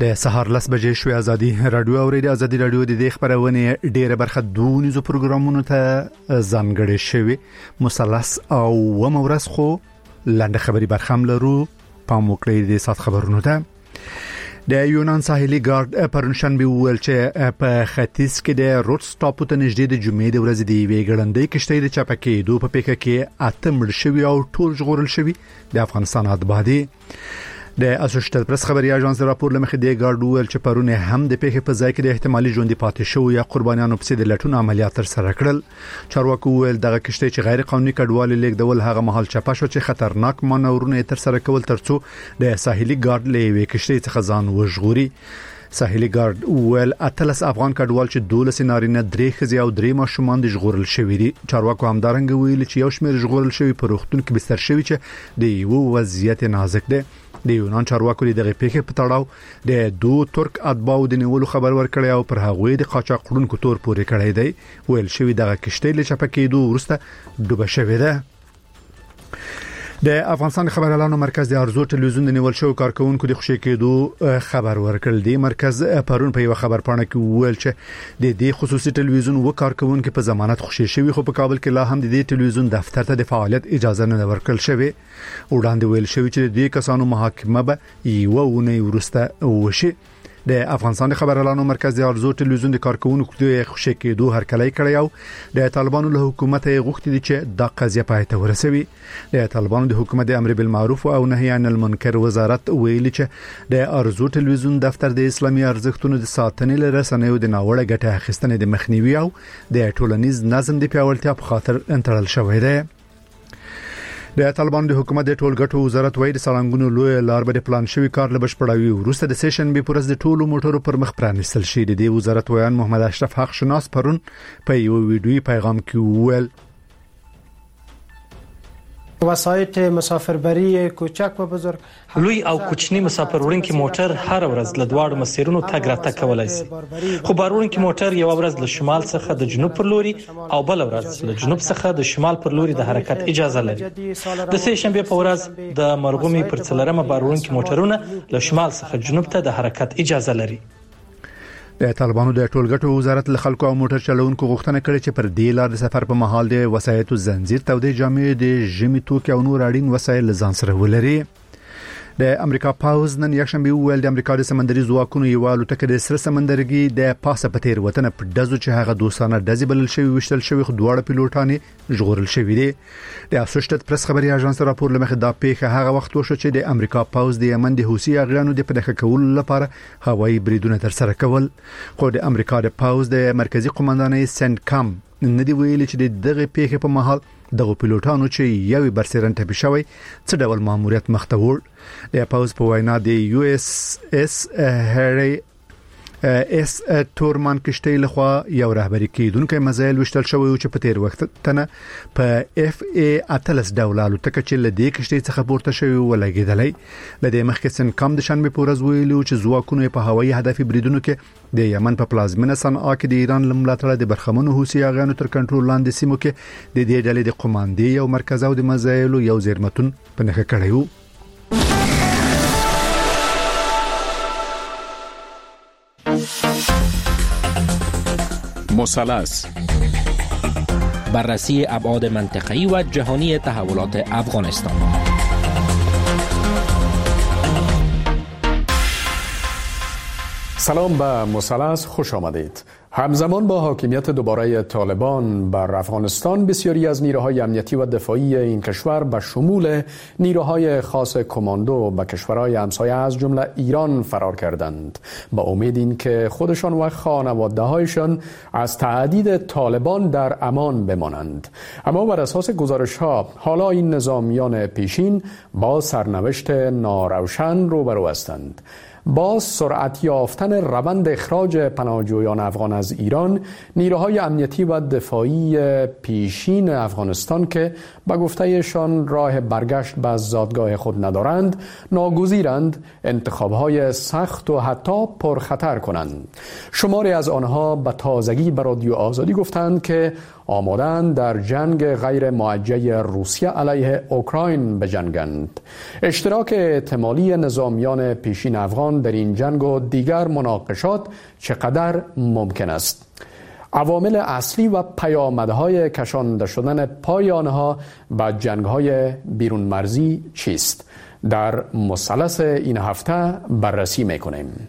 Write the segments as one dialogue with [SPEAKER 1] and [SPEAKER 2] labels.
[SPEAKER 1] د سهار 10 بجې شوې ازادي رادیو اوریدي. ازادي رادیو د دې خبرونه ډیره برخه دونیزو پروګرامونو ته ځانګړې شوی مثلث او ومورس خو لاندې خبري برخم لرو. پام وکړئ د سات خبرونو ته. د یونان ساحلي ګارد پرنشنبه ویل چې په ختیځ کې د روټ سټاپ ته نږدې د جمعې د ورځې دی ویګړندې کشته د چاپکې دوه په پیکه کې اته مړ شوی او ټول ژغورل شوی د افغانستان اتبادي. د اسوسییټډ پریس خبري اژانس راپور لمخې د ګارد ویل چې پرونه هم د پیښې په ځای کې د احتمالي ژوندۍ پاتې شو یا قربانیانو په د لټون عملیات تر سره کړل. چارواکو ویل دغه کشته چې غیر قانوني کډوالي لیکدول هغه محل چپه شو چې خطرناک مانورونه تر سره کول ترڅو د ساحلي ګارد لوي کشته څخه ځان وژغوري. ساحلي ګارد ویل اتلس افغان کډوال چې 12 نارینه 3 ښځې او 3 ماشومان د ژغورل شوی دي. چارواکو همدارنګ ویل چې یو شمېر ژغورل شوی په روغتون کې بستر شوی چې د یو وضعیت نازک دی. د یونان چارواکو دغه پیښه په تړاو د دوه ترک اتباو د نیولو خبر ورکړی او پر هغوی د قاچاقړونکو تور پورې کړی دی. ویل شوی دغه کشته له چپکېدو ورسته ډوبه شوې ده. د افغانستان خبر اعلانو مرکز د ارزو ټلویزیون د نیول شو کارکونکو د خوشی کېدو خبر ورکړل. دی مرکز پرون په یو خبر پاڼه کې ویل چې د دې خصوصي ټلویزیون و کارکونکو په ضمانت خوشی شوی خو په کابل کې لا هم د دې ټلویزیون دفتر ته د فعالیت اجازه نه ورکړل شوی. وړاندې ویل شوی چې د دې کسانو محاکمه به یو ونه ورسته وشي. د افغانستان خبر اعلانو مرکز د ارزو ټلویزیون د کارکونکو د خوشی کېدو هرکلی کړی او د طالبانو له حکومت غوښتي دي چې د قضیه پای ته ورسوي. د طالبانو د حکومت د امر بالمعروف او نهي عن المنکر وزارت ویلي چې د ارزو ټلویزیون دفتر د اسلامي ارزښتونو د ساتنې لپاره رسنیو د ناوړه ګټه اخیستنې د مخنیوي او د ټولنیز نظم د پیاوړتیا په خاطر انتړل شوی دی. د طالبانو د حکومت د ټولګټو وزارت وایي د سړنګونو لوی لار به پلان شوی کار له بشپړاوي وروسته د سیشن به پرز د ټولو موټرو پر مخ پرانیستل شي. د وزارت ویان محمد اشرف حق شناس پرون په یو ویډیوي پیغام کې ویل
[SPEAKER 2] وسایط مسافربری کوچک و بزرگ
[SPEAKER 3] لوی او کوچنی مسافر وړونکي موټر هر ورځ له دواړو مسیرونو تګ راتګ کولای شي. خو بار وړونکي موټر یو ورځ له شمال څخه د جنوب پر لوري او بل ورځ له جنوب څخه د شمال پر لوري د حرکت اجازه لري. د سه شنبه په ورځ د مرغومي پر څلرمه بار وړونکي موټرونه له شمال څخه جنوب ته د حرکت اجازه لري.
[SPEAKER 1] د طالبانو د ټولګټو وزارت له خلکو او موټر چلوونکو غوښتنه کړې چې پر دې لار د سفر په مهال د وسایطو زنجیر تودې جامې د ژمي توکي او نور اړین وسایل ځان سره ولري. د امریکا پاوز نن یکشنبه ویل د امریکا د سمندري ځواکونو یو الوتکه د سره سمندرګي د پاسه په تیر وطن په دزو چې هغه دوستانه دزي بلل شوی وشتل شوی خو دواړه پیلوټان ژغورل شوی دي. د اسوسییټډ پریس خبري اژانس راپور لمخې دا پیښه هغه وخت وشو چې د امریکا پاوز د یمن د حوثي اغیانو د پدخه کول لپاره هوایي بریدونه تر سره کول. خو د امریکا د پاوز د مرکزی قومندانۍ سنت کام ندی ویلي چې دغه پیښه په محل دغه پیلوټانو چې یوې برسرن ټپي شوی څه ډول ماموریت مخته وړ. د پاوز په وینا د یو اس اس هری اس تورمان کشته لخوا یو رهبری کیدونکو مزایل وشتل شوی چې په تیر وخت تنه په اف ای اتلس ډولالو تک چې لدې کشته څخه پورته شوی ولګیدلې. لدې مخکې سن کم د شنبه پورز ویلو چې ځواکونو په هوایي هدف بریدونو کې د یمن په پلازمینه صنعا کې د ایران لملاتړه د برخمنو حوثي اغیانو تر کنټرول لاندې سیمو کې د دې ډلې د قوماندې او مرکز او د مزایل یو زیرمتون په نخښه کړی وو.
[SPEAKER 4] مثلث بررسی ابعاد منطقه‌ای و جهانی تحولات افغانستان.
[SPEAKER 5] سلام به مثلث خوش آمدید. همزمان با حاکمیت دوباره طالبان بر افغانستان بسیاری از نیروهای امنیتی و دفاعی این کشور به شمول نیروهای خاص کماندو به کشورهای همسایه از جمله ایران فرار کردند با امید این که خودشان و خانواده‌هایشان از تهدید طالبان در امان بمانند. اما بر اساس گزارش‌ها حالا این نظامیان پیشین با سرنوشت ناروشن روبرو هستند. با سرعت یافتن روند اخراج پناهجویان افغان از ایران، نیروهای امنیتی و دفاعی پیشین افغانستان که به گفتهشان راه برگشت به زادگاه خود ندارند، ناگزیرند انتخابهای سخت و حتی پرخطر کنند. شماری از آنها به تازگی به رادیو آزادی گفتند که آمادند در جنگ غیر موجه روسیه علیه اوکراین بجنگند. اشتراک احتمالی نظامیان پیشین افغان ایران در این جنگ و دیگر مناقشات چقدر ممکن است؟ عوامل اصلی و پیامدهای کشانده شدن پای آنها به جنگ‌های بیرون مرزی چیست؟ در مثلث این هفته بررسی می‌کنیم.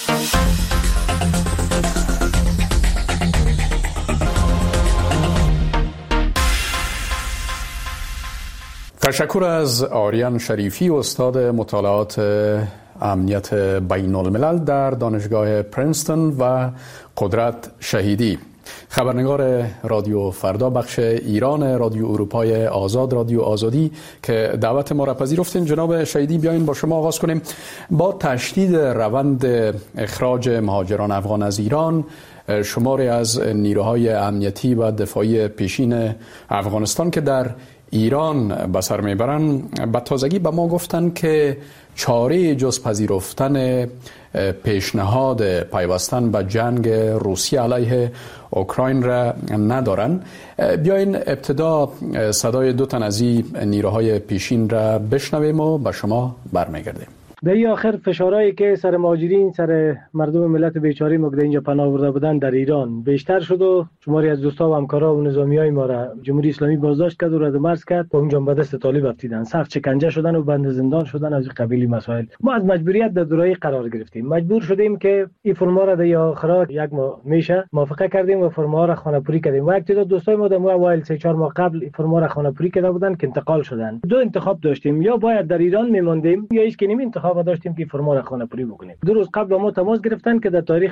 [SPEAKER 5] تشکر از آریان شریفی، استاد مطالعات امنیت بین الملل در دانشگاه پرینستون و قدرت شهیدی، خبرنگار رادیو فردا بخش ایران رادیو اروپای آزاد، رادیو آزادی، که دعوت ما را پذیرفتین. جناب شهیدی، بیاین با شما آغاز کنیم. با تشدید روند اخراج مهاجران افغان از ایران، شماری از نیروهای امنیتی و دفاعی پیشین افغانستان که در ایران به سر میبرن، به تازگی به ما گفتن که چاره جز پذیرفتن پیشنهاد پیوستن به جنگ روسیه علیه اوکراین را ندارن. بیاین ابتدا صدای دو تن از این نیروهای پیشین را بشنویم و به شما برمیگردیم.
[SPEAKER 2] در این آخر فشارهایی که سر مهاجرین، سر مردم ملت بیچاره ما که اینجا پناه برده بودن در ایران بیشتر شد و شماری از دوستا و همکارا و نظامیای ما را جمهوری اسلامی بازداشت کرد و رد مرز کرد و اونجا به دست طالب افتیدن، سخت شکنجه شدن و بند زندان شدن. از این قبیل مسائل ما از مجبوریت در دورایی قرار گرفتیم، مجبور شدیم که این فرما را در آخر یک ماه میشه موافقه کردیم و فرما را خانه‌پوری کردیم. و یک تعداد دوستای ما در اوایل 3-4 ماه قبل این فرما را خانه‌پوری کرده بودن که انتقال شدن. دو انتخاب داشتیم، یا باید در ایران میموندیم یا هیچ کنیم انتخاب داشتیم که فرما را خانه‌پوری بکنیم. 2 روز قبل ما تماس گرفتن که در تاریخ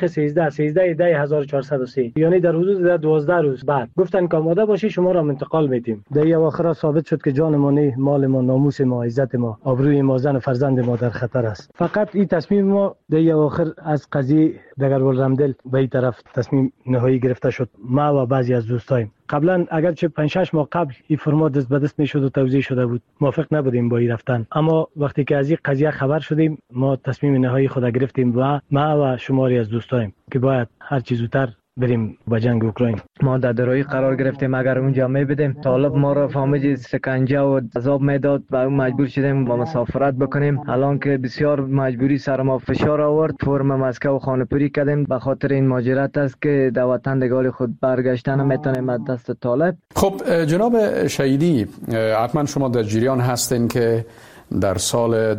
[SPEAKER 2] 13/10/1403 یعنی در حدود 12 روز بعد گفتن که آماده باشی شما را انتقال میدیم. در اواخر ثابت شد که جان ما نه، مال ما، ناموس ما، عزت ما، آبروی ما، زن و فرزند ما در خطر است. فقط این تصمیم ما در اواخر از قضیه دگرول رمدل به این طرف تصمیم نهایی گرفته شد. ما و بعضی از دوستایم قبلا اگرچه 5-6 ماه قبل این فرما دست به دست میشد و توزیع شده بود، موافق نبودیم با این رفتن، اما وقتی که از این قضیه خبر شدیم ما تصمیم نهایی خود گرفتیم و ما و شماری از دوستایم که باید هر چیز زودتر بریم با جنگ اوکراین.
[SPEAKER 6] ما در درایی قرار گرفتیم، اگر اونجا میبدیم طالب ما را فهمید سکنجه و عذاب میداد و اون مجبور شدیم با مسافرت بکنیم. الان که بسیار مجبوری سر ما فشار آورد، فرم مسکو خانه‌پوری کردیم. به خاطر این ماجرات است که در وطن دگال خود برگشتن میتونیم از دست طالب.
[SPEAKER 5] خب جناب شهیدی، حتما شما در جریان هستین که در سال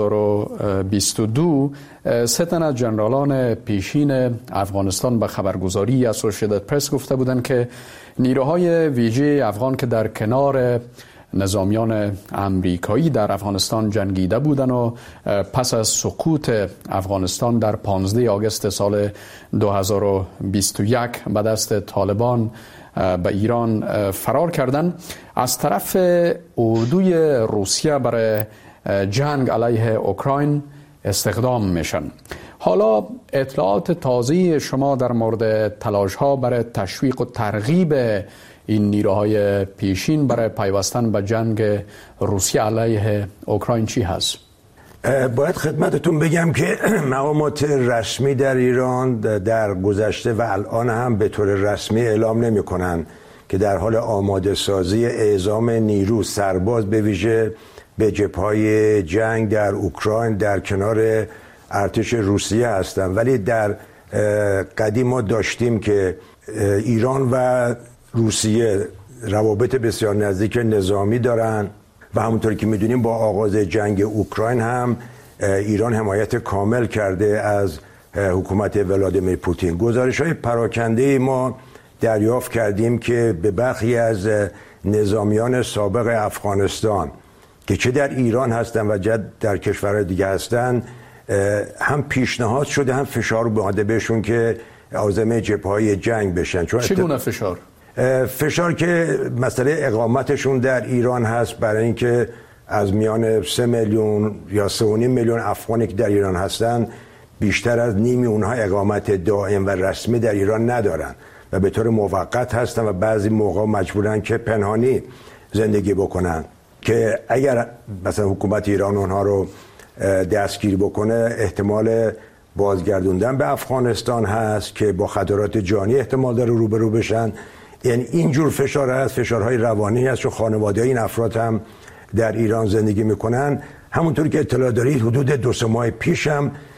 [SPEAKER 5] 2022 سه تن از جنرالان پیشین افغانستان به خبرگزاری اسوسییتد پرس گفته بودند که نیروهای ویژه افغان که در کنار نظامیان امریکایی در افغانستان جنگیده بودند و پس از سقوط افغانستان در 15 آگوست سال 2021 به دست طالبان به ایران فرار کردند، از طرف اردوی روسیه برای جنگ علیه اوکراین استخدام میشن. حالا اطلاعات تازه شما در مورد تلاش ها برای تشویق و ترغیب این نیروهای پیشین برای پیوستن به جنگ روسیه علیه اوکراین چی هست؟
[SPEAKER 7] باید خدمتتون بگم که مقامات رسمی در ایران در گذشته و الان هم به طور رسمی اعلام نمی کنن که در حال آماده سازی اعزام نیرو سرباز به ویژه به جبهه‌های جنگ در اوکراین در کنار ارتش روسیه هستن. ولی در قدیم ما داشتیم که ایران و روسیه روابط بسیار نزدیک نظامی دارن و همونطور که میدونیم با آغاز جنگ اوکراین هم ایران حمایت کامل کرده از حکومت ولادیمیر پوتین. گزارش‌های پراکنده ما دریافت کردیم که به برخی از نظامیان سابق افغانستان که چه در ایران هستن و چه در کشورهای دیگه هستن هم پیشنهاد شده هم فشار اومده بهشون که عازم جبهه‌های جنگ بشن.
[SPEAKER 5] چگونه فشار؟
[SPEAKER 7] فشار که مسئله اقامتشون در ایران هست، برای اینکه از میان 3 میلیون یا 3.5 میلیون افغانی که در ایران هستن بیشتر از نیمی اونها اقامت دائم و رسمی در ایران ندارن و به طور موقت هستن و بعضی موقع مجبورن که پنهانی زندگی بکنن که اگر مثلا حکومت ایران اونها رو دستگیر بکنه احتمال بازگردوندن به افغانستان هست که با خطرات جانی احتمال داره روبرو بشن. یعنی اینجور فشار هست، فشارهای روانی هست، چون خانواده این افراد هم در ایران زندگی میکنن. همونطور که اطلاع دارید حدود 2-3 ماه پیش هم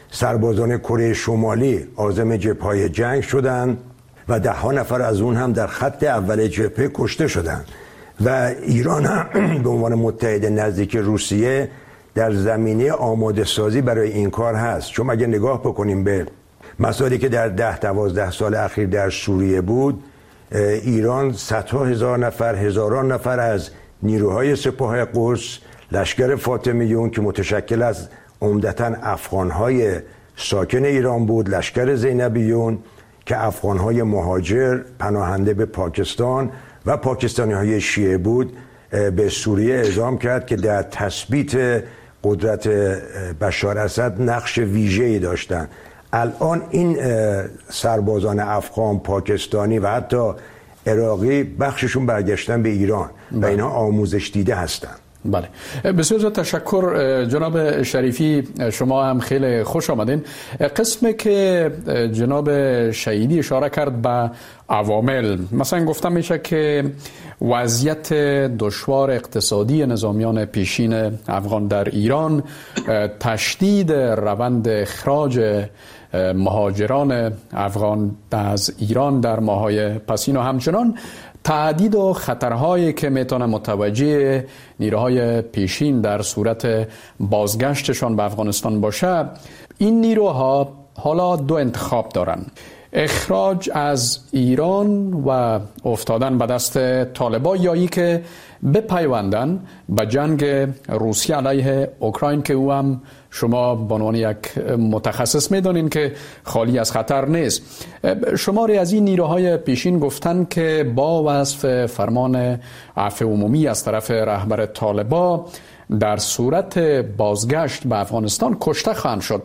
[SPEAKER 7] سربازان کره شمالی عازم جبهه‌های جنگ شدند و 10 نفر از اون هم در خط اول جبهه کشته شدند و ایران هم به عنوان متحد نزدیک روسیه در زمینه آماده سازی برای این کار هست. چون اگه نگاه بکنیم به مسائلی که در 10-12 سال اخیر در سوریه بود، ایران صدها هزار نفر، هزاران نفر از نیروهای سپاه قدس، لشکر فاطمیون که متشکل از عمدتاً افغانهای ساکن ایران بود، لشکر زینبیون که افغانهای مهاجر پناهنده به پاکستان و پاکستانی‌های شیعه بود، به سوریه اعزام کرد که در تثبیت قدرت بشار اسد نقش ویژه‌ای داشتند. الان این سربازان افغان، پاکستانی و حتی عراقی بخششون برگشتن به ایران و اینها آموزش دیده هستند.
[SPEAKER 5] بله، بسیار تشکر جناب شریفی، شما هم خیلی خوش آمدین. قسمی که جناب شهیدی اشاره کرد به عوامل، مثلا گفتم میشه که وضعیت دشوار اقتصادی نظامیان پیشین افغان در ایران، تشدید روند اخراج مهاجران افغان از ایران در ماه‌های پسین و همچنان تعدید و خطرهایی که میتونه متوجه نیروهای پیشین در صورت بازگشتشان به افغانستان باشه، این نیروها حالا 2 انتخاب دارن: اخراج از ایران و افتادن به دست طالبا، یا ای که بپیوندن به جنگ روسیه علیه اوکراین که او هم شما به عنوان یک متخصص میدونین که خالی از خطر نیست. شماری از این نیروهای پیشین گفتن که با وصف فرمان عفو عمومی از طرف رهبر طالبا در صورت بازگشت به افغانستان کشته خواهند شد.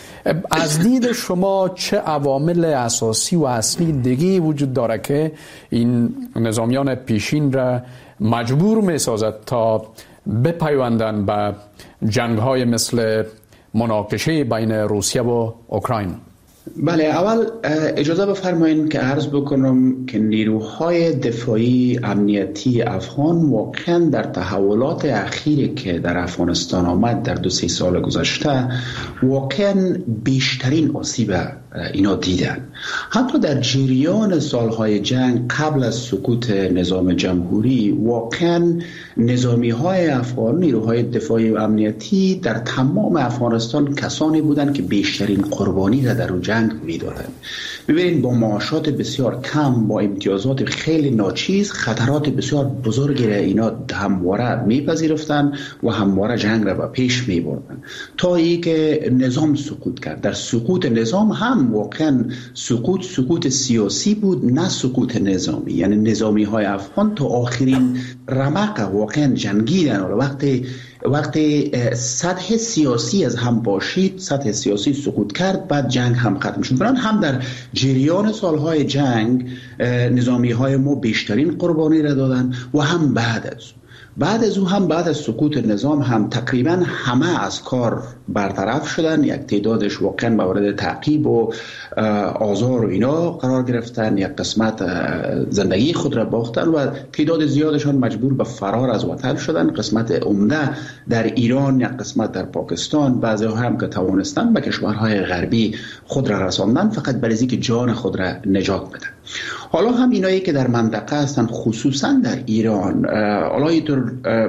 [SPEAKER 5] از دید شما چه عوامل اساسی و اصلی دیگه وجود داره که این نظامیان پیشین را مجبور می سازد تا بپیوندن به جنگ‌های مثل مناقشه بین روسیه و اوکراین؟
[SPEAKER 8] بله، اول اجازه بفرمایید که عرض بکنم که نیروهای دفاعی امنیتی افغان واقعا در تحولات اخیری که در افغانستان آمد در 2-3 سال گذشته واقعا بیشترین آسیب اینا دیدن. حتی در جریان سالهای جنگ قبل از سقوط نظام جمهوری واقعا نظامی های افغان، نیروهای دفاعی و امنیتی در تمام افغانستان کسانی بودند که بیشترین قربانی را در اون جنگ میدادند. ببینید با معاشات بسیار کم، با امتیازات خیلی ناچیز، خطرات بسیار بزرگی را اینا همواره میپذیرفتن و همواره جنگ را به پیش میبردن تا ای که نظام سقوط کرد. در سقوط نظام هم واقعا سقوط سیاسی بود، نه سقوط نظامی. یعنی نظامی های افغان تا آخرین رمق واقعا جنگیدن. وقتی سطح سیاسی از هم باشید، سطح سیاسی سقوط کرد، بعد جنگ هم ختم شد. برای هم در جریان سالهای جنگ نظامی های ما بیشترین قربانی را دادن و هم بعد از او هم بعد از سقوط نظام هم تقریبا همه از کار برطرف شدن. یک تعدادش واقعا مورد تعقیب و آزار و اینا قرار گرفتن، یک قسمت زندگی خود را باختن و تعداد زیادشان مجبور به فرار از وطن شدن. قسمت عمده در ایران، یک قسمت در پاکستان، بعضی هم که توانستن به کشورهای غربی خود را رساندن فقط برای اینکه جان خود را نجات بدن. حالا هم اینایی که در منطقه هستن، خصوصا در ایران، حالا اینطور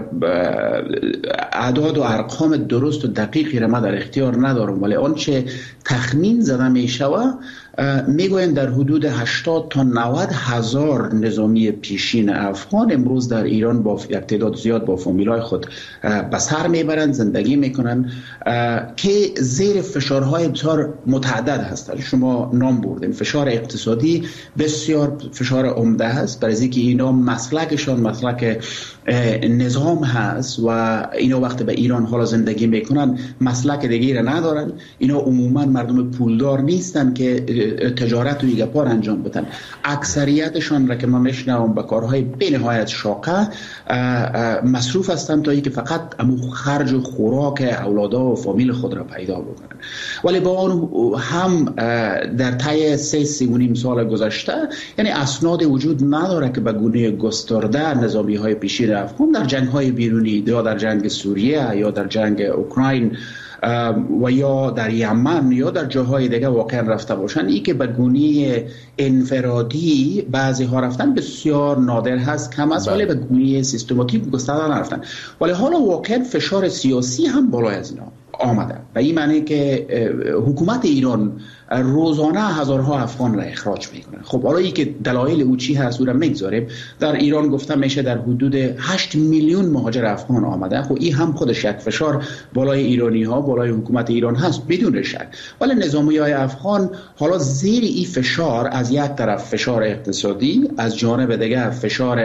[SPEAKER 8] اعداد و ارقام درست و دقیقی را من در اختیار ندارم، ولی آنچه تخمین زده می شود میگوین در حدود 80 تا 90 هزار نظامی پیشین افغان امروز در ایران با یک تعداد زیاد با فامیلای خود به سر میبرند، زندگی میکنن که زیر فشارهای بسیار متعدد هستند. شما نام بردین، فشار اقتصادی بسیار فشار عمده هست، برای اینکه اینا مسلکشان مسلک نظام هست و اینا وقتی به ایران حالا زندگی میکنن مسلک دیگه را ندارن. اینا عموما مردم پولدار نیستن که تجارت و ایگپار انجام بدن. اکثریتشان را که ما میشنوم به کارهای بنهایت شاقه مصروف هستن تا اینکه فقط خرج و خوراک اولادا و فامیل خود را پیدا بکنن. ولی با آن هم در طی 3.5 سال گذشته یعنی اسناد وجود نداره که به گونه گسترده نظامی های پیشین افغان در جنگ های بیرونی یا در جنگ سوریه یا در جنگ اوکراین و یا در یمن یا در جاهای دیگه واقعا رفته باشن. این که به گونه انفرادی بعضی ها رفتن بسیار نادر هست، کم است، ولی به گونه سیستماتیک گسترده نرفتن. ولی حالا واقعا فشار سیاسی هم بالای از اینا آمده، و این معنی که حکومت ایران روزانه هزارها افغان را اخراج میکنه. خب حالا ای که دلایل او چی هست او را میگذاریم. در ایران گفته میشه در حدود 8 میلیون مهاجر افغان آمده. خب این هم خودش یک فشار بالای ایرانی ها، بالای حکومت ایران هست بدون شک. ولی نظامی های افغان حالا زیر این فشار، از یک طرف فشار اقتصادی، از جانب دیگه فشار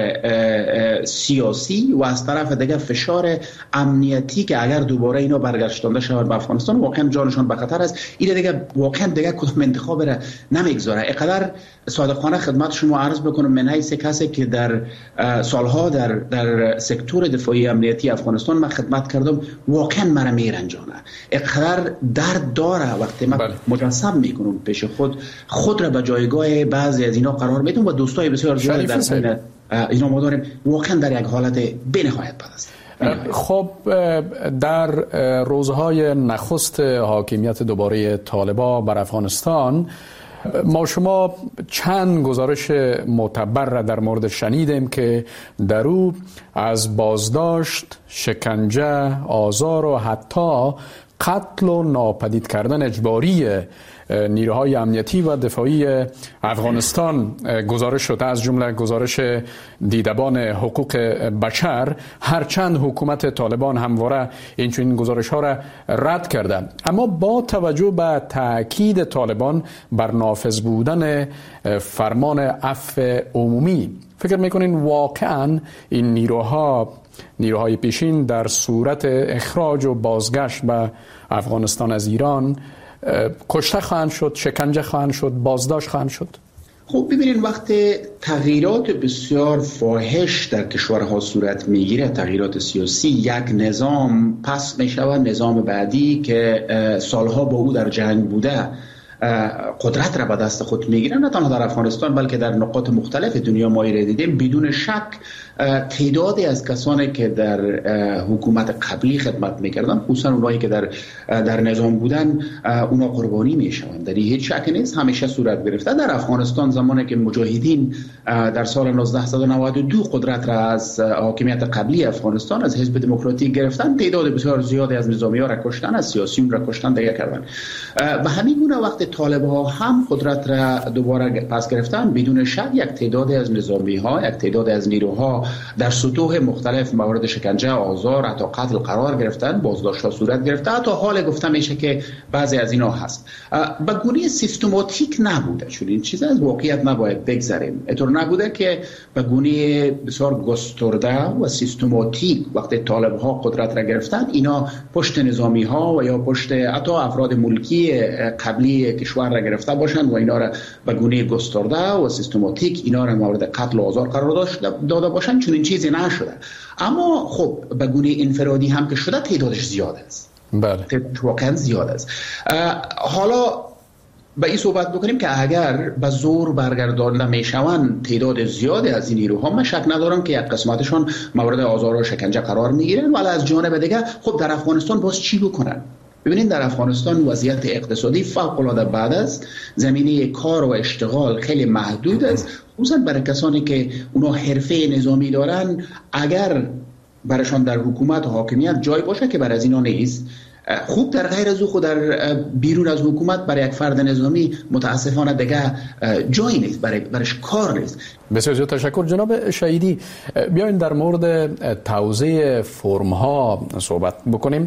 [SPEAKER 8] سیاسی و از طرف دیگه فشار امنیتی که اگر دوباره اینا برگشتنده شود به افغانستان واقعا جانشان به خطر است. این دیگه واقعا دیگه کدام انتخاب را نمیگذاره. اینقدر صادقانه خدمت شما عرض بکنم، من حیث کسی که در سالها در سکتور دفاعی امنیتی افغانستان من خدمت کردم، واقعا مرا میرنجانه. اینقدر درد داره وقتی من مجسم میکنم پیش خود را به جایگاه بعضی از اینا قرار میدم و دوستای بسیار زیاد در اینا ما داریم، واقعا در یک حالت بی‌نهایت بد است.
[SPEAKER 5] خب در روزهای نخست حاکمیت دوباره طالبان بر افغانستان ما شما چند گزارش معتبر را در مورد شنیدیم که در او از بازداشت، شکنجه، آزار و حتی قتل و ناپدید کردن اجباری نیروهای امنیتی و دفاعی افغانستان گزارش شده، از جمله گزارش دیدبان حقوق بشر، هرچند حکومت طالبان همواره این گزارش ها را رد کرده. اما با توجه به تاکید طالبان بر نافذ بودن فرمان عفو عمومی، فکر میکنین واقعا این نیروهای پیشین در صورت اخراج و بازگشت به افغانستان از ایران کشته خواهند شد، شکنجه خواهند شد، بازداشت خواهند شد؟
[SPEAKER 8] خب ببینید، وقتی تغییرات بسیار فاحش در کشورها صورت میگیره، تغییرات سیاسی، یک نظام پس میشود، نظام بعدی که سالها با او در جنگ بوده قدرت را به دست خود میگیرن، نه تنها در افغانستان بلکه در نقاط مختلف دنیا ما را دیدیم. بدون شک تعدادی از کسانی که در حکومت قبلی خدمت میکردن، خصوصا اونایی که در نظام بودن، اونا قربانی میشوند. در هیچ شک نیست، همیشه صورت گرفته. در افغانستان زمانی که مجاهدین در سال 1992 قدرت را از حاکمیت قبلی افغانستان، از حزب دموکراتیک گرفتن، تعداد بسیار زیادی از نظامی‌ها را کشتن، از سیاسیون را کشتن، دیگه کردن. به همین گونه وقتی طالب‌ها هم قدرت را دوباره پس گرفتن، بدون شک یک تعدادی از نظامی‌ها، یک تعدادی از نیروها در سطوح مختلف مورد شکنجه، آزار، حتی قتل قرار گرفتن، بازداشت‌ها صورت گرفته. حتی حال گفته میشه که بعضی از اینا هست به گونه سیستماتیک نبوده، چون این چیز از واقعیت نباید بگذریم. اینطور نبوده که به گونه بسیار گسترده و سیستماتیک وقتی طالب‌ها قدرت را گرفتن، اینا پشت نظامی‌ها و یا پشت حتی افراد ملکی قبلی کشور را گرفته باشند و اینا را به گونه گسترده و سیستماتیک اینا را مورد قتل و آزار قرار داده باشند، چون این چیزی نشده. اما خب به گونه انفرادی هم که شده تعدادش زیاد است.
[SPEAKER 5] بله،
[SPEAKER 8] واقعا زیاد است. حالا به این صحبت بکنیم که اگر به زور برگردانده میشوند تعداد زیادی از این نیروها، من شک ندارم که یک قسمتشان مورد آزار و شکنجه قرار میگیرن، ولی از جانب دیگه خب در افغانستان باز چی بکنن؟ ببینید، در افغانستان وضعیت اقتصادی فوق‌العاده بد است، زمینه کار و اشتغال خیلی محدود است، خصوصا برای کسانی که اونا حرفه نظامی دارن. اگر برایشان در حکومت و حاکمیت جای باشه که برای از اینا نیست، خوب در غیر از او در بیرون از حکومت برای یک فرد نظامی متاسفانه دیگه جایی نیست، برایش کار نیست.
[SPEAKER 5] بسیار زیاد تشکر جناب شهیدی. بیاین در مورد توزیع فرم ها صحبت بکنیم.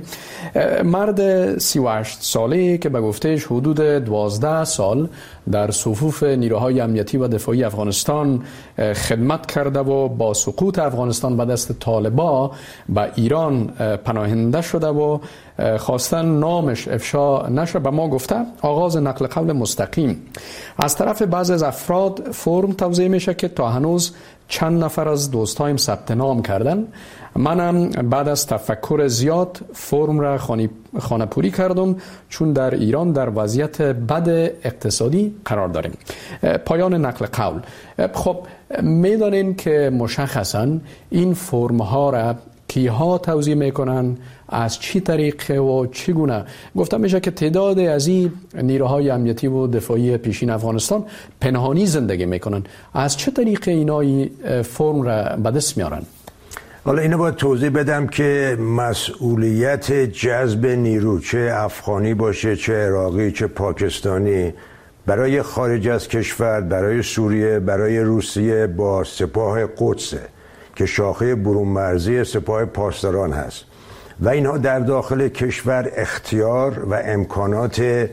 [SPEAKER 5] مرد 38 ساله که به گفتهش حدود 12 سال در صفوف نیروهای امنیتی و دفاعی افغانستان خدمت کرده و با سقوط افغانستان به دست طالبان به ایران پناهنده شده و خواستن نامش افشا نشه، به ما گفته آغاز نقل قول مستقیم از طرف بعضی از افراد فرم توزیع میشه که تا هنوز چند نفر از دوستایم ثبت نام کردن. منم بعد از تفکر زیاد فرم را خانه پوری کردم، چون در ایران در وضعیت بد اقتصادی قرار داریم. پایان نقل قول. خب میدانیم که مشخصا این فرم ها را کیها توزیع میکنن، از چی طریقه و چگونه؟ گفتم میشه که تعداد از این نیروهای امنیتی و دفاعی پیشین افغانستان پنهانی زندگی میکنن. از چه طریقه اینا فرم را به دست میارن؟
[SPEAKER 7] حالا اینو باید توضیح بدم که مسئولیت جذب نیرو، چه افغانی باشه، چه عراقی، چه پاکستانی، برای خارج از کشور، برای سوریه، برای روسیه با سپاه قدس که شاخه برون مرزی سپاه پاسداران هست و اینها در داخل کشور اختیار و امکانات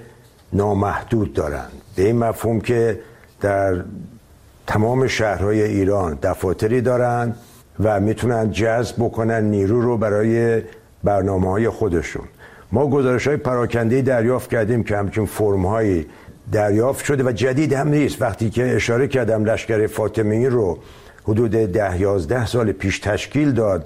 [SPEAKER 7] نامحدود دارند، به این مفهوم که در تمام شهرهای ایران دفاتری دارند و میتونن جذب بکنن نیرو رو برای برنامه‌های خودشون. ما گزارش‌های پراکنده‌ای دریافت کردیم که همچین فرم‌هایی دریافت شده و جدید هم نیست. وقتی که اشاره کردم لشکر فاطمی رو حدود 10-11 سال پیش تشکیل داد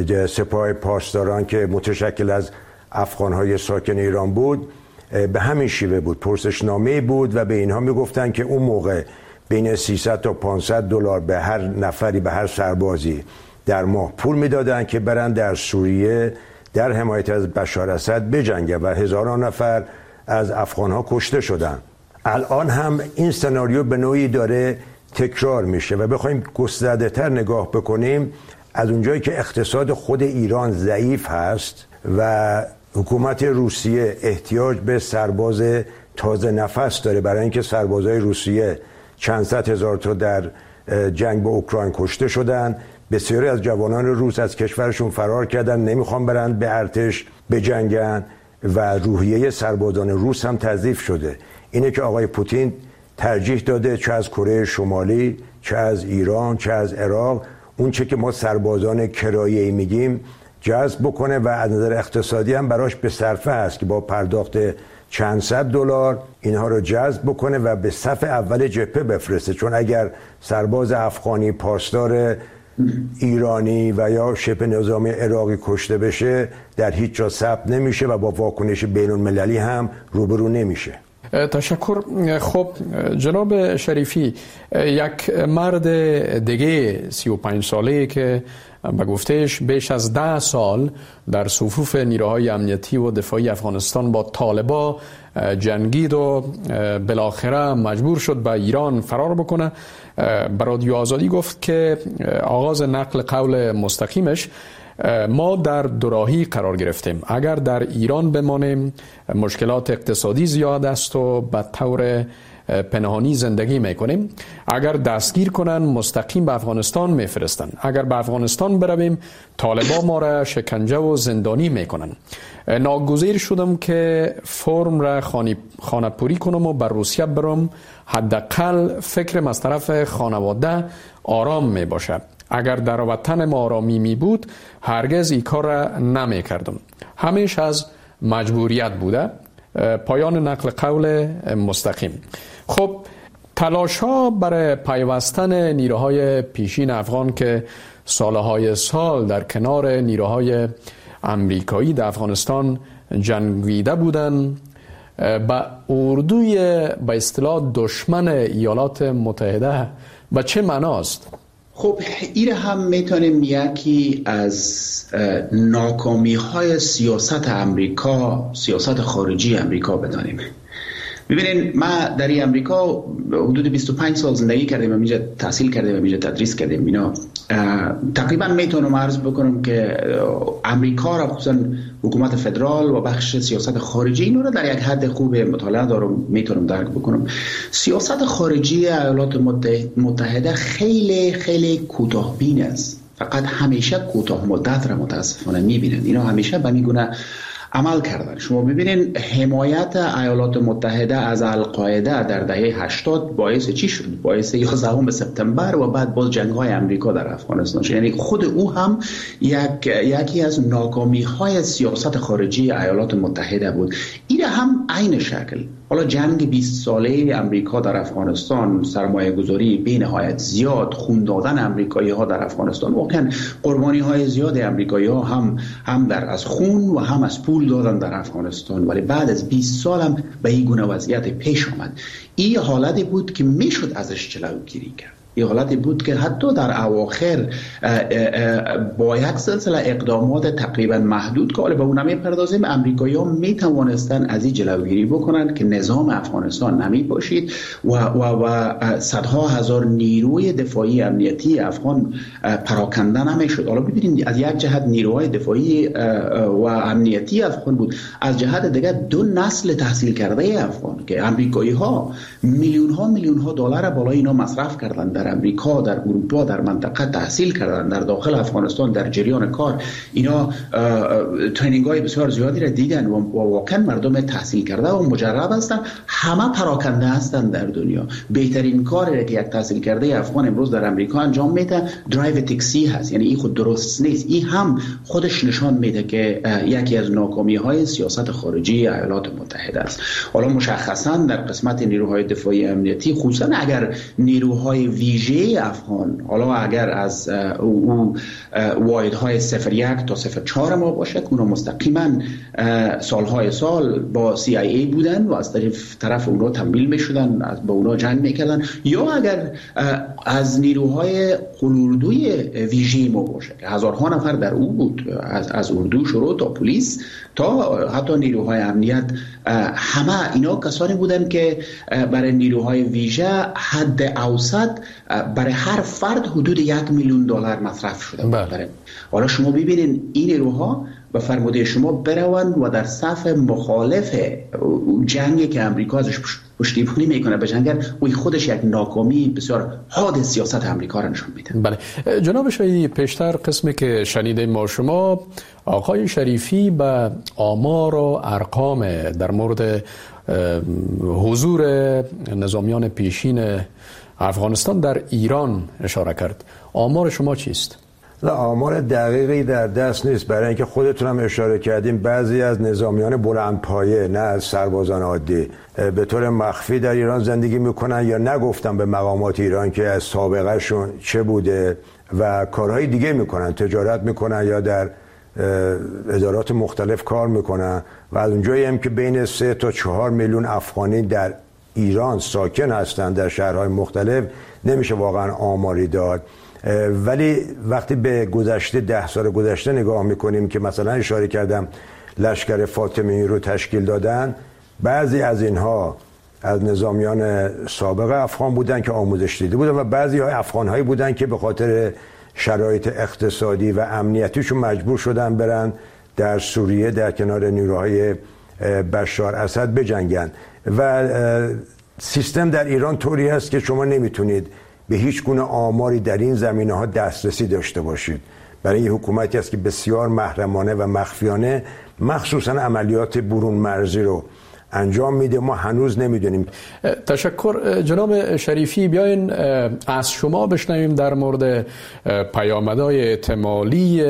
[SPEAKER 7] سپاه پاسداران که متشکل از افغان‌های ساکن ایران بود، به همین شیوه بود. پرسشنامه‌ای بود و به اینها میگفتن که اون موقع بین 300 تا 500 دلار به هر نفری، به هر سربازی در ماه پول میدادن که برن در سوریه در حمایت از بشار اسد بجنگن و هزاران نفر از افغان‌ها کشته شدن. الان هم این سناریو به نوعی داره تکرار میشه و بخوایم گسترده‌تر نگاه بکنیم، از اونجایی که اقتصاد خود ایران ضعیف هست و حکومت روسیه احتیاج به سرباز تازه نفس داره، برای اینکه سربازای روسیه چند صد هزار تا در جنگ با اوکراین کشته شدن، بسیاری از جوانان روس از کشورشون فرار کردن، نمیخوان برند به ارتش بجنگن و روحیه سربازان روس هم تضعیف شده. اینه که آقای پوتین ترجیح داده چه از کره شمالی، چه از ایران، چه از عراق، اون چه که ما سربازان کرایه‌ای میگیم جذب بکنه و از نظر اقتصادی هم براش به صرفه هست که با پرداخت چند صد دلار اینها رو جذب بکنه و به صف اول جبهه بفرسته. چون اگر سرباز افغانی پاسدار ایرانی و یا شبه نظامی عراقی کشته بشه در هیچ جا ثبت نمیشه و با واکنش بین المللی هم روبرو نمیشه.
[SPEAKER 5] تشکر. خب جناب شریفی، یک مرد دیگه 35 ساله که به گفتهش بیش از 10 سال در صفوف نیروهای امنیتی و دفاعی افغانستان با طالبا جنگید و بالاخره مجبور شد به ایران فرار بکنه، به رادیو آزادی گفت که آغاز نقل قول مستقیمش ما در دوراهی قرار گرفتیم. اگر در ایران بمانیم مشکلات اقتصادی زیاد است و به طور پنهانی زندگی میکنیم. اگر دستگیر کنن مستقیم به افغانستان میفرستن. اگر به افغانستان برویم طالبا ما را شکنجه و زندانی میکنن. ناگزیر شدم که فرم را خانه پوری کنم و بر روسیه برم، حداقل فکرم از طرف خانواده آرام می باشه. اگر در وطن ما آرامی می بود هرگز این کار را نمی کردم. همیشه از مجبوریت بوده. پایان نقل قول مستقیم. خب تلاش‌ها برای پیوستن نیروهای پیشین افغان که سالهای سال در کنار نیروهای امریکایی در افغانستان جنگیده بودن با اردوی به اصطلاح دشمن ایالات متحده به چه معناست؟
[SPEAKER 8] خب این هم میتونیم یکی از ناکامی های سیاست امریکا، سیاست خارجی امریکا بدانیم. ببینید ما در امریکا حدود 25 سال زندگی کردیم و اینجا تحصیل کردیم و اینجا تدریس کردیم. اینا تقریبا میتونم عرض بکنم که امریکا را خصوصا حکومت فدرال و بخش سیاست خارجی اینو را در یک حد خوب مطالعه دارم، میتونم درک بکنم. سیاست خارجی ایالات متحده خیلی خیلی کوتاه‌بین است. فقط همیشه کوتاه مدت را متاسفانه میبینند. اینا همیشه به این گونه عمل کردن. شما ببینید حمایت ایالات متحده از القاعده در دهه 80 باعث چی شد؟ باعث 11 سپتامبر و بعد باز جنگ‌های امریکا در افغانستان شد. یعنی خود او هم یکی از ناکامی‌های سیاست خارجی ایالات متحده بود. این هم عین شکل. حالا جنگ 20 ساله امریکا در افغانستان، سرمایه گذاری به نهایت زیاد، خون دادن امریکایی ها در افغانستان، واقعا قربانی های زیاد امریکایی ها هم در از خون و هم از پول دادن در افغانستان، ولی بعد از 20 سال هم به این گونه وضعیت پیش آمد. این حالتی بود که میشد ازش جلوگیری کرد. حالتی بود که حتی در اواخر با یک سلسله اقدامات تقریبا محدود که به اون میپردازیم، امریکایی‌ها میتوانستن از این جلوگیری بکنن که نظام افغانستان نمی باشید و صدها هزار نیروی دفاعی امنیتی افغان پراکنده نمیشد. حالا ببینید از یک جهت نیروهای دفاعی و امنیتی افغان بود، از جهت دیگر دو نسل تحصیل کرده افغان که امریکایی‌ها میلیون ها دلار بالای اینا مصرف کردن، در امریکا، در اروپا، در منطقه تحصیل کردن، در داخل افغانستان در جریان کار اینا ترینینگ های بسیار زیادی را دیدن و واقعا مردم تحصیل کرده و مجرب هستن، همه پراکنده هستن در دنیا. بهترین کاری که یک تحصیل کرده افغان امروز در امریکا انجام میده درایو تاکسی هست، یعنی این خود درست نیست، این هم خودش نشان میده که یکی از ناکامی های سیاست خارجی ایالات متحده است. حالا مشخصا در قسمت نیروهای دفاعی امنیتی، خصوصا اگر نیروهای ویژه افغان، حالا اگر از او واحدهای 01 تا 04 ما باشه که اونا مستقیما سالهای سال با CIA بودن و از طرف اونا تمویل میشدن، با اونا جنگ میکردن، یا اگر از نیروهای قلوردوی ویژه ما باشه که هزارها نفر در او بود، از اردو شروع تا پلیس تا حتی نیروهای امنیت، همه اینا کسانی بودن که برای نیروهای ویژه حد اوسط برای هر فرد حدود $1,000,000 مصرف شده. حالا شما ببینید این نیروها به فرموده شما بروند و در صف مخالف جنگی که امریکا ازش پشتیبانی میکنه بجنگن، وی خودش یک ناکامی بسیار حاد سیاست امریکا را نشان میده.
[SPEAKER 5] بله جناب شاهی، پیشتر قسمی که شنیدیم ما شما آقای شریفی به آمار و ارقام در مورد حضور نظامیان پیشین افغانستان در ایران اشاره کرد. آمار شما چیست؟
[SPEAKER 7] آمار دقیقی در دست نیست، برای اینکه خودتون هم اشاره کردیم بعضی از نظامیان بلندپایه، نه از سربازان عادی، به طور مخفی در ایران زندگی میکنن یا نگفتن به مقامات ایران که از سابقه شون چه بوده و کارهای دیگه میکنن، تجارت میکنن یا در ادارات مختلف کار میکنن و از اونجایی هم که بین 3 تا 4 میلیون افغانی در ایران ساکن هستن در شهرهای مختلف نمیشه واقعا آماری داد. ولی وقتی به گذشته 10 سال گذشته نگاه میکنیم که مثلا اشاره کردم لشکر فاطمی رو تشکیل دادن، بعضی از اینها از نظامیان سابق افغان بودن که آموزش دیده بودن و بعضی های افغان هایی بودن که به خاطر شرایط اقتصادی و امنیتیشون مجبور شدن برن در سوریه در کنار نیروهای بشار اسد بجنگن و سیستم در ایران طوری هست که شما نمیتونید به هیچ گونه آماری در این زمینه ها دسترسی داشته باشید. برای این حکومتی است که بسیار محرمانه و مخفیانه مخصوصا عملیات برون مرزی رو انجام میده. ما هنوز نمیدونیم.
[SPEAKER 5] تشکر جناب شریفی. بیاین از شما بشنویم در مورد پیامدهای احتمالی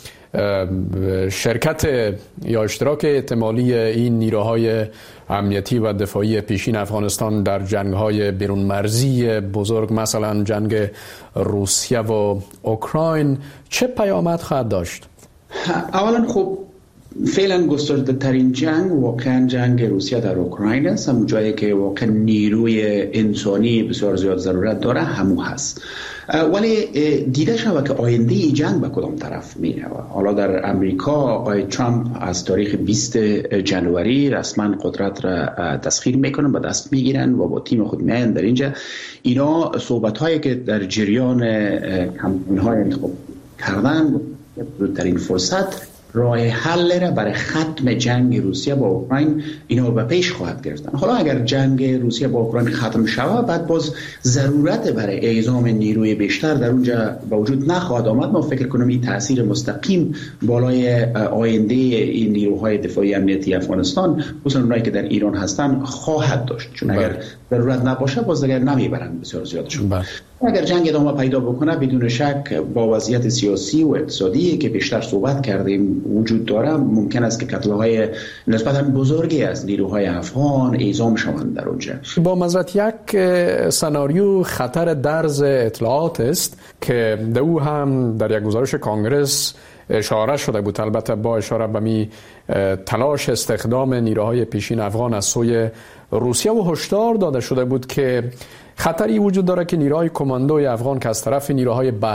[SPEAKER 5] شرکت یا اشتراک احتمالی این نیروهای امنیتی و دفاعی پیشین افغانستان در جنگ‌های بیرون مرزی بزرگ، مثلا جنگ روسیه و اوکراین، چه پیامد خواهد داشت؟
[SPEAKER 8] اولا خب فعلا گسترده ترین جنگ واقعا جنگ روسیه در اوکراین است، همون جایی که واقعا نیروی انسانی بسیار زیاد ضرورت داره همون هست. ولی دیده شده که آینده ای جنگ به کدام طرف میره. حالا در امریکا آقای ترامپ از تاریخ 20 جنوری رسما قدرت را تسخیر میکنن، به دست میگیرن و با تیم خود میاین در اینجا. اینا صحبت هایی که در جریان کمپین های انتخاب کردن در این فرصت راه حل را برای ختم جنگ روسیه با اوکراین اینا به پیش خواهد گرفتن. حالا اگر جنگ روسیه با اوکراین ختم شود، بعد باز ضرورت برای اعزام نیروی بیشتر در اونجا به وجود نخواهد آمد. ما فکر کنم این تاثیر مستقیم بالای آینده این نیروهای دفاعی امنیتی افغانستان، خصوصا اونایی که در ایران هستن، خواهد داشت. چون اگر ضرورت نباشه باز دیگر نمیبرن بسیار زیادشون. اگر جنگ ادامه پیدا بکنه، بدون شک با وضعیت سیاسی و اقتصادی که بیشتر صحبت کردیم وجود داره، ممکن است که کتله‌های نسبتاً بزرگی از نیروهای افغان اعزام شوند در اونجا.
[SPEAKER 5] با مزرعت یک سناریو خطر درز اطلاعات است که او هم در یک گزارش کنگره اشاره شده بود، البته با اشاره به می تلاش استخدام نیروهای پیشین افغان از سوی روسیه، و هشدار داده شده بود که خطری وجود داره که نیروهای کماندوی افغان که از طرف نیروهای